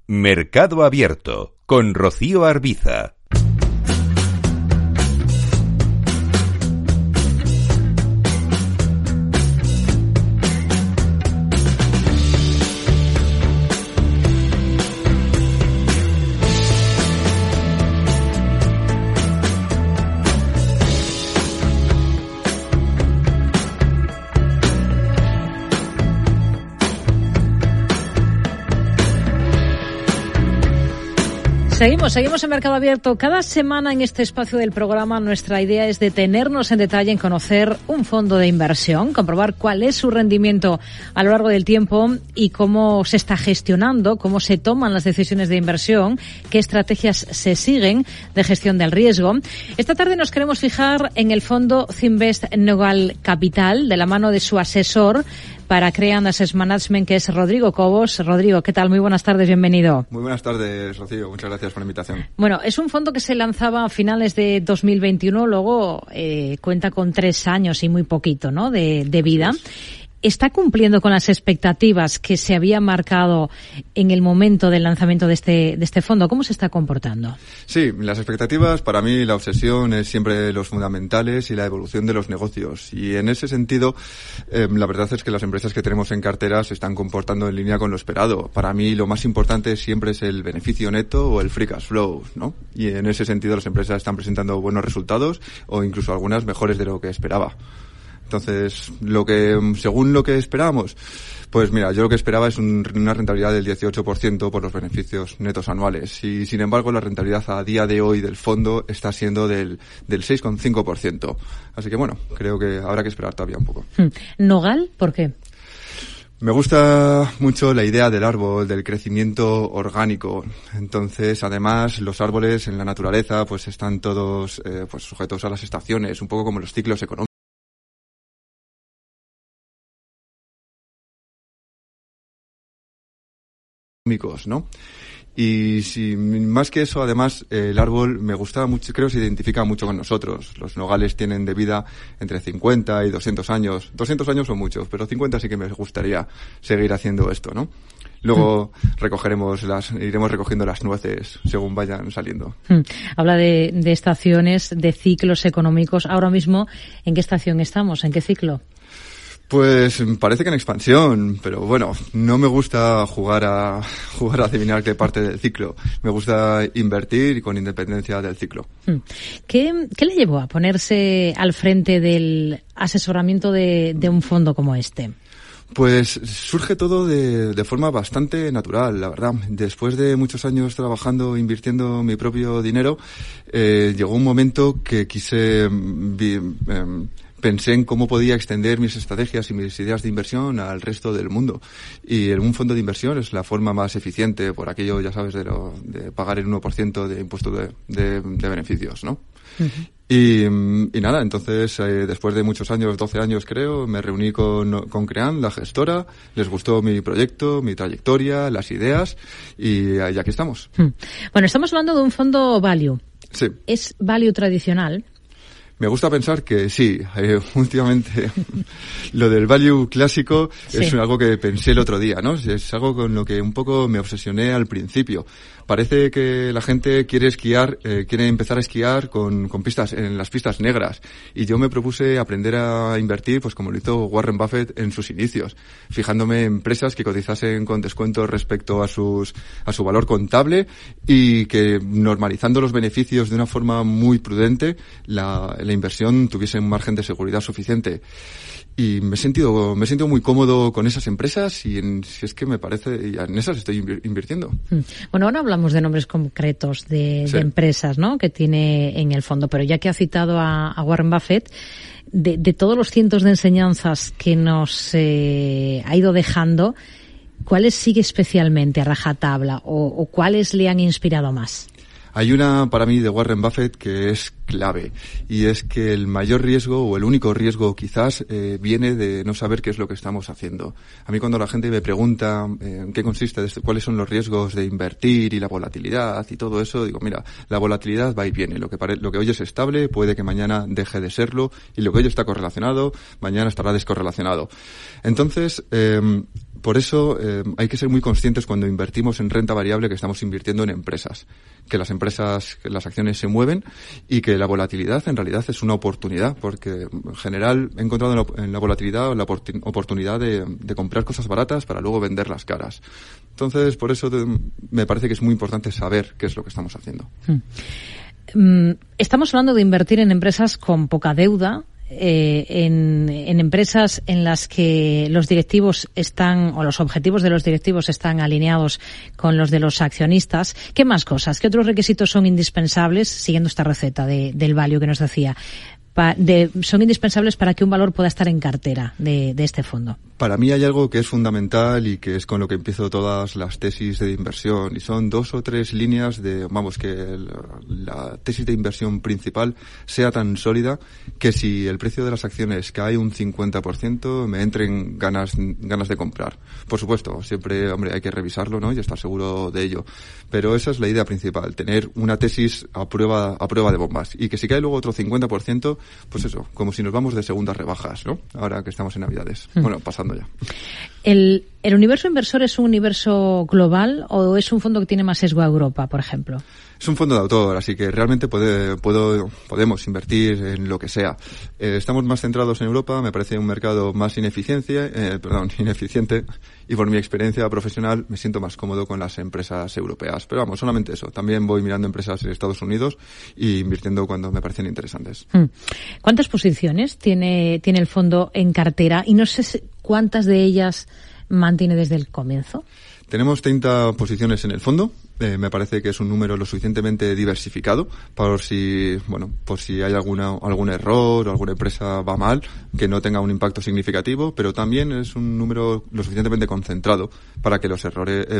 Mercado Abierto con Rocío Arbiza. Seguimos en Mercado Abierto. Cada semana en este espacio del programa nuestra idea es detenernos en detalle en conocer un fondo de inversión, comprobar cuál es su rendimiento a lo largo del tiempo y cómo se está gestionando, cómo se toman las decisiones de inversión, qué estrategias se siguen de gestión del riesgo. Esta tarde nos queremos fijar en el fondo Zinvest Nogal Capital, de la mano de su asesor para Crean Asset Management, que es Rodrigo Cobos. Rodrigo, ¿qué tal? Muy buenas tardes, bienvenido. Muy buenas tardes, Rocío. Muchas gracias por la invitación. Bueno, es un fondo que se lanzaba a finales de 2021, luego cuenta con 3 años y muy poquito, ¿no?, de vida. ¿Está cumpliendo con las expectativas que se había marcado en el momento del lanzamiento de este fondo? ¿Cómo se está comportando? Sí, las expectativas, para mí la obsesión es siempre los fundamentales y la evolución de los negocios. Y en ese sentido, la verdad es que las empresas que tenemos en cartera se están comportando en línea con lo esperado. Para mí lo más importante siempre es el beneficio neto o el free cash flow, ¿no? Y en ese sentido las empresas están presentando buenos resultados o incluso algunas mejores de lo que esperaba. Entonces, según lo que esperábamos, pues mira, yo lo que esperaba es una rentabilidad del 18% por los beneficios netos anuales. Y sin embargo, la rentabilidad a día de hoy del fondo está siendo del 6,5%. Así que bueno, creo que habrá que esperar todavía un poco. ¿Nogal? ¿Por qué? Me gusta mucho la idea del árbol, del crecimiento orgánico. Entonces, además, los árboles en la naturaleza pues están todos pues sujetos a las estaciones, un poco como los ciclos económicos, ¿no? Y si más que eso, además, el árbol me gusta mucho, creo que se identifica mucho con nosotros. Los nogales tienen de vida entre 50 y 200 años. 200 años son muchos, pero 50 sí que me gustaría seguir haciendo esto, ¿no? Luego iremos recogiendo las nueces según vayan saliendo. Habla de estaciones, de ciclos económicos. Ahora mismo, ¿en qué estación estamos? ¿En qué ciclo? Pues parece que en expansión, pero bueno, no me gusta jugar a adivinar qué parte del ciclo. Me gusta invertir con independencia del ciclo. ¿Qué le llevó a ponerse al frente del asesoramiento de un fondo como este? Pues surge todo de forma bastante natural, la verdad. Después de muchos años trabajando, invirtiendo mi propio dinero, llegó un momento que pensé en cómo podía extender mis estrategias y mis ideas de inversión al resto del mundo. Y un fondo de inversión es la forma más eficiente, por aquello, ya sabes, de pagar el 1% de impuesto de beneficios, ¿no? Uh-huh. Y nada, entonces, después de muchos años, 12 años creo, me reuní con Crean, la gestora, les gustó mi proyecto, mi trayectoria, las ideas, y aquí estamos. Bueno, estamos hablando de un fondo value. Sí. ¿Es value tradicional? Me gusta pensar que sí. Últimamente lo del value clásico es algo que pensé el otro día, ¿no? Es algo con lo que un poco me obsesioné al principio. Parece que la gente quiere empezar a esquiar con pistas, en las pistas negras. Y yo me propuse aprender a invertir, pues como lo hizo Warren Buffett en sus inicios, fijándome en empresas que cotizasen con descuento respecto a su valor contable y que normalizando los beneficios de una forma muy prudente, la inversión tuviese un margen de seguridad suficiente. Y me he sentido muy cómodo con esas empresas y si es que me parece, y en esas estoy invirtiendo. Bueno, ahora hablamos de nombres concretos de empresas, ¿no?, que tiene en el fondo, pero ya que ha citado a Warren Buffett, de todos los cientos de enseñanzas que nos ha ido dejando, ¿cuáles sigue especialmente a rajatabla o cuáles le han inspirado más? Hay una, para mí, de Warren Buffett que es clave, y es que el mayor riesgo, o el único riesgo quizás, viene de no saber qué es lo que estamos haciendo. A mí cuando la gente me pregunta en qué consiste, cuáles son los riesgos de invertir y la volatilidad y todo eso, digo, mira, la volatilidad va y viene. Lo que hoy es estable puede que mañana deje de serlo, y lo que hoy está correlacionado, mañana estará descorrelacionado. Entonces, Por eso hay que ser muy conscientes cuando invertimos en renta variable que estamos invirtiendo en empresas. Que las acciones se mueven y que la volatilidad en realidad es una oportunidad, porque en general he encontrado en la volatilidad la oportunidad de comprar cosas baratas para luego venderlas caras. Entonces, por eso me parece que es muy importante saber qué es lo que estamos haciendo. Estamos hablando de invertir en empresas con poca deuda, en empresas en las que los directivos están, o los objetivos de los directivos están alineados con los de los accionistas. ¿Qué más cosas? ¿Qué otros requisitos son indispensables, siguiendo esta receta del value que nos decía? Son indispensables para que un valor pueda estar en cartera de este fondo. Para mí hay algo que es fundamental y que es con lo que empiezo todas las tesis de inversión, y son 2 o 3 líneas que la tesis de inversión principal sea tan sólida que si el precio de las acciones cae un 50% me entren ganas de comprar. Por supuesto, siempre, hay que revisarlo, ¿no? Y estar seguro de ello. Pero esa es la idea principal, tener una tesis a prueba de bombas, y que si cae luego otro 50%, pues eso, como si nos vamos de segundas rebajas, ¿no? Ahora que estamos en Navidades. Bueno, pasando ya. ¿El universo inversor es un universo global o es un fondo que tiene más sesgo a Europa, por ejemplo? Es un fondo de autor, así que realmente podemos invertir en lo que sea. Estamos más centrados en Europa, me parece un mercado más ineficiente, y por mi experiencia profesional me siento más cómodo con las empresas europeas. Pero vamos, solamente eso. También voy mirando empresas en Estados Unidos y invirtiendo cuando me parecen interesantes. ¿Cuántas posiciones tiene el fondo en cartera? Y no sé cuántas de ellas mantiene desde el comienzo. Tenemos 30 posiciones en el fondo. Me parece que es un número lo suficientemente diversificado por si hay algún error o alguna empresa va mal, que no tenga un impacto significativo, pero también es un número lo suficientemente concentrado para que los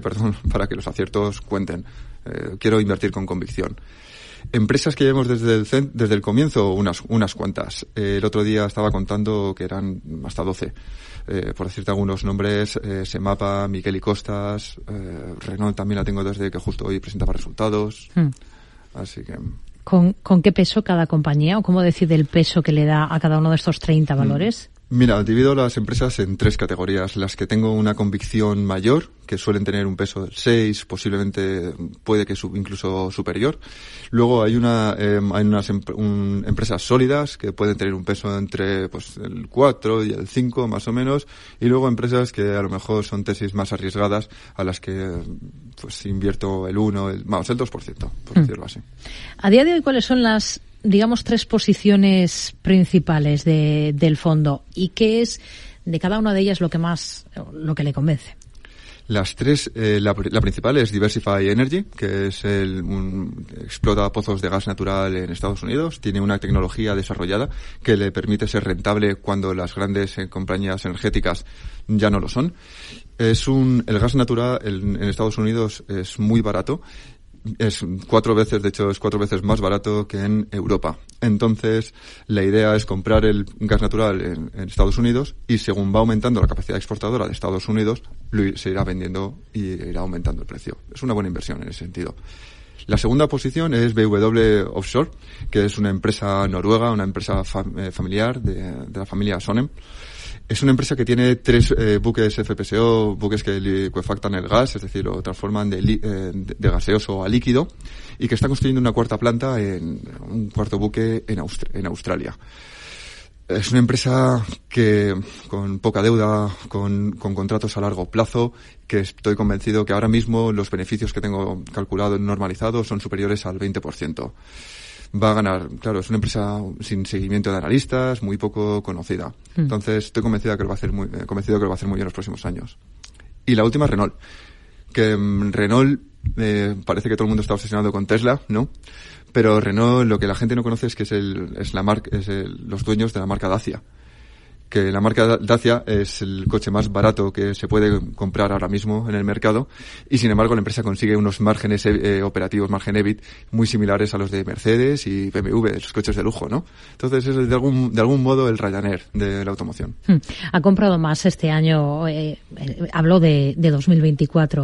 aciertos cuenten. Quiero invertir con convicción. Empresas que llevamos desde el comienzo, unas cuantas. El otro día estaba contando que eran hasta 12. Por decirte algunos nombres, Semapa, Miquel y Costas, Renault también la tengo desde que justo hoy presentaba resultados. Así que... ¿Con qué peso cada compañía, o cómo decide el peso que le da a cada uno de estos 30 valores? Mira, divido las empresas en 3 categorías. Las que tengo una convicción mayor, que suelen tener un peso del 6, posiblemente puede que incluso superior. Luego hay unas empresas sólidas que pueden tener un peso entre el 4 y el 5 más o menos, y luego empresas que a lo mejor son tesis más arriesgadas, a las que invierto el 2%, por decirlo así. A día de hoy, ¿cuáles son las 3 posiciones principales del fondo, y qué es de cada una de ellas lo que le convence? Las 3, la principal es Diversify Energy, que es explota pozos de gas natural en Estados Unidos. Tiene una tecnología desarrollada que le permite ser rentable cuando las grandes compañías energéticas ya no lo son. El gas natural en Estados Unidos es muy barato. Es 4 veces más barato que en Europa. Entonces, la idea es comprar el gas natural en Estados Unidos, y según va aumentando la capacidad exportadora de Estados Unidos, se irá vendiendo y irá aumentando el precio. Es una buena inversión en ese sentido. La segunda posición es BW Offshore, que es una empresa noruega, una empresa familiar de la familia Sonem. Es una empresa que tiene 3 buques FPSO, buques que licuefactan el gas, es decir, lo transforman de gaseoso a líquido, y que está construyendo una 4ª planta un 4º buque en Australia. Es una empresa que, con poca deuda, con contratos a largo plazo, que estoy convencido que ahora mismo los beneficios que tengo calculado normalizados son superiores al 20%. Va a ganar, claro, es una empresa sin seguimiento de analistas, muy poco conocida. Entonces, estoy convencido que lo va a hacer muy bien en los próximos años. Y la última, Renault. Que Renault, parece que todo el mundo está obsesionado con Tesla, ¿no? Pero Renault, lo que la gente no conoce es que los dueños de la marca Dacia. Que la marca Dacia es el coche más barato que se puede comprar ahora mismo en el mercado, y sin embargo la empresa consigue unos márgenes operativos, margen EBIT, muy similares a los de Mercedes y BMW, esos coches de lujo, ¿no? Entonces es de algún modo el Ryanair de la automoción. Ha comprado más este año, habló de 2024.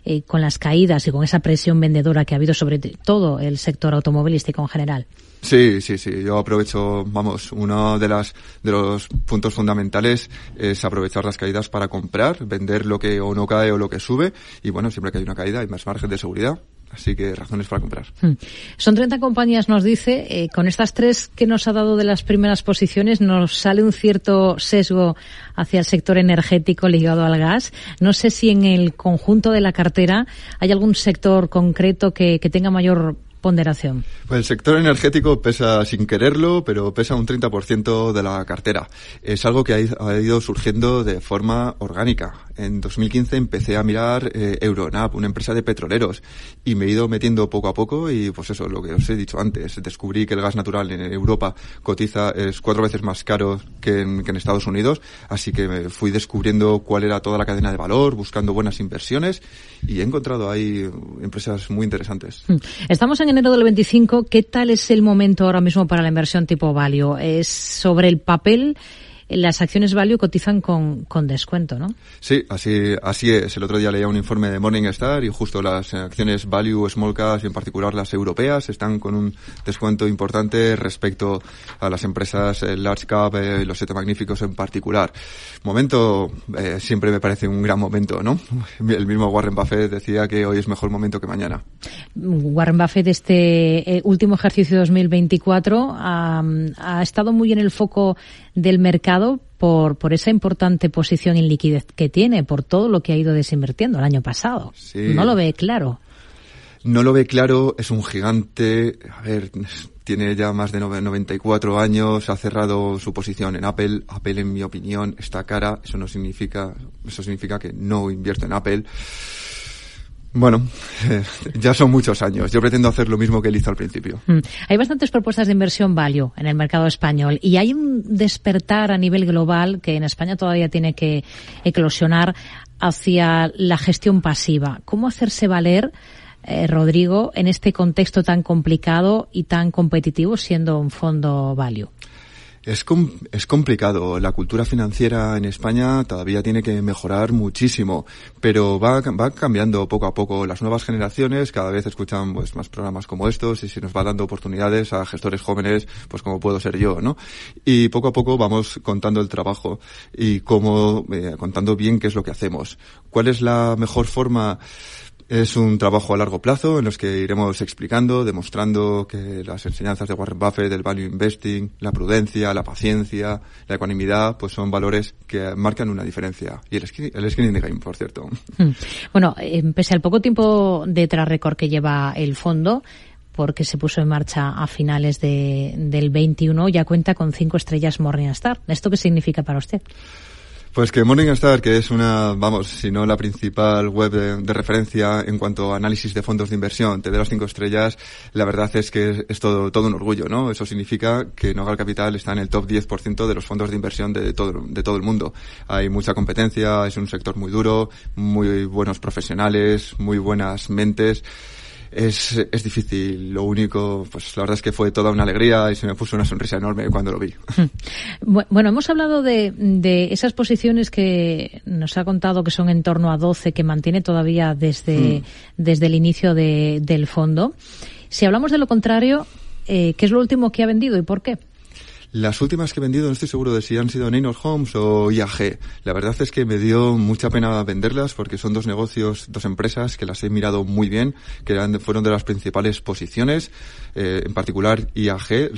con las caídas y con esa presión vendedora que ha habido sobre todo el sector automovilístico en general. Sí. Yo aprovecho, uno de los puntos fundamentales es aprovechar las caídas para comprar, vender lo que o no cae o lo que sube. Y bueno, siempre que hay una caída hay más margen de seguridad. Así que razones para comprar. Son 30 compañías, nos dice. Con estas 3 que nos ha dado de las primeras posiciones, nos sale un cierto sesgo hacia el sector energético ligado al gas. No sé si en el conjunto de la cartera hay algún sector concreto que tenga mayor ponderación. Pues el sector energético pesa sin quererlo, pero pesa un 30% de la cartera. Es algo que ha ido surgiendo de forma orgánica. En 2015 empecé a mirar Euronap, una empresa de petroleros, y me he ido metiendo poco a poco y pues eso, lo que os he dicho antes, descubrí que el gas natural en Europa es 4 veces más caro que en Estados Unidos, así que me fui descubriendo cuál era toda la cadena de valor, buscando buenas inversiones, y he encontrado ahí empresas muy interesantes. Estamos en enero del 25. ¿Qué tal es el momento ahora mismo para la inversión tipo value? Es sobre el papel. Las acciones value cotizan con descuento, ¿no? Sí, así es. El otro día leía un informe de Morningstar y justo las acciones value, small caps y en particular las europeas están con un descuento importante respecto a las empresas large cap, los 7 magníficos en particular. Momento, siempre me parece un gran momento, ¿no? El mismo Warren Buffett decía que hoy es mejor momento que mañana. Warren Buffett, este último ejercicio 2024 ha estado muy en el foco del mercado por esa importante posición en liquidez que tiene, por todo lo que ha ido desinvirtiendo el año pasado. Sí. ¿No lo ve claro? No lo ve claro, es un gigante. A ver, tiene ya más de 94 años, ha cerrado su posición en Apple. Apple, en mi opinión, está cara. Eso significa que no invierto en Apple. Bueno, ya son muchos años. Yo pretendo hacer lo mismo que él hizo al principio. Hay bastantes propuestas de inversión value en el mercado español y hay un despertar a nivel global que en España todavía tiene que eclosionar hacia la gestión pasiva. ¿Cómo hacerse valer, Rodrigo, en este contexto tan complicado y tan competitivo siendo un fondo value? Es complicado. La cultura financiera en España todavía tiene que mejorar muchísimo, pero va cambiando poco a poco. Las nuevas generaciones cada vez escuchan pues más programas como estos y se nos va dando oportunidades a gestores jóvenes, pues como puedo ser yo, ¿no? Y poco a poco vamos contando el trabajo y contando bien qué es lo que hacemos. ¿Cuál es la mejor forma? Es un trabajo a largo plazo en los que iremos explicando, demostrando que las enseñanzas de Warren Buffett, del value investing, la prudencia, la paciencia, la ecuanimidad, pues son valores que marcan una diferencia. Y el skin in the game, por cierto. Bueno, pese al poco tiempo de track record que lleva el fondo, porque se puso en marcha a finales del 21, ya cuenta con 5 estrellas Morningstar. ¿Esto qué significa para usted? Pues que Morningstar, que es si no la principal web de referencia en cuanto a análisis de fondos de inversión, te dé las 5 estrellas, la verdad es que es todo un orgullo, ¿no? Eso significa que Nogal Capital está en el top 10% de los fondos de inversión de todo el mundo. Hay mucha competencia, es un sector muy duro, muy buenos profesionales, muy buenas mentes. Es difícil. Lo único, pues la verdad es que fue toda una alegría y se me puso una sonrisa enorme cuando lo vi. Bueno, hemos hablado de esas posiciones que nos ha contado que son en torno a 12, que mantiene todavía desde el inicio del fondo. Si hablamos de lo contrario, ¿qué es lo último que ha vendido y por qué? Las últimas que he vendido no estoy seguro de si han sido Neinor Homes o IAG. La verdad es que me dio mucha pena venderlas porque son 2 negocios, 2 empresas que las he mirado muy bien, que fueron de las principales posiciones. En particular IAG,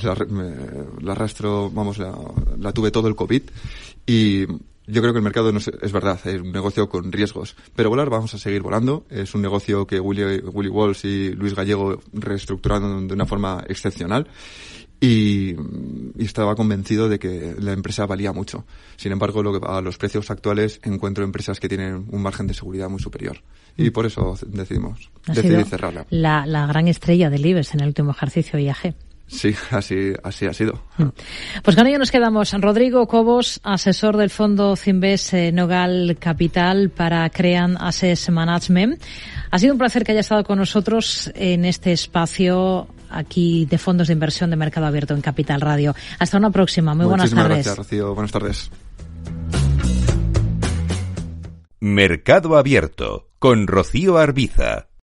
la tuve todo el COVID y yo creo que el mercado es verdad, es un negocio con riesgos. Pero volar vamos a seguir volando. Es un negocio que Willy Walsh y Luis Gallego reestructuraron de una forma excepcional. Y estaba convencido de que la empresa valía mucho. Sin embargo, a los precios actuales encuentro empresas que tienen un margen de seguridad muy superior. Y por eso decidí cerrarla. La gran estrella del IBEX en el último ejercicio IAG. Sí, así ha sido. Pues con ello nos quedamos. Rodrigo Cobos, asesor del fondo Cinvest Nogal Capital para Crean Asset Management. Ha sido un placer que haya estado con nosotros en este espacio aquí de fondos de inversión de Mercado Abierto en Capital Radio. Hasta una próxima. Muy buenas tardes. Muchísimas gracias, Rocío. Buenas tardes. Mercado Abierto con Rocío Arbiza.